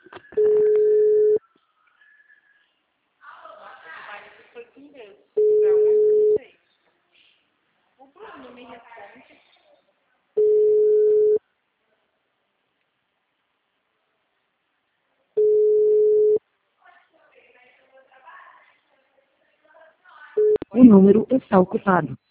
Foi com Deus. Pra onde? Não sei. O Bruno me responde. O número está ocupado.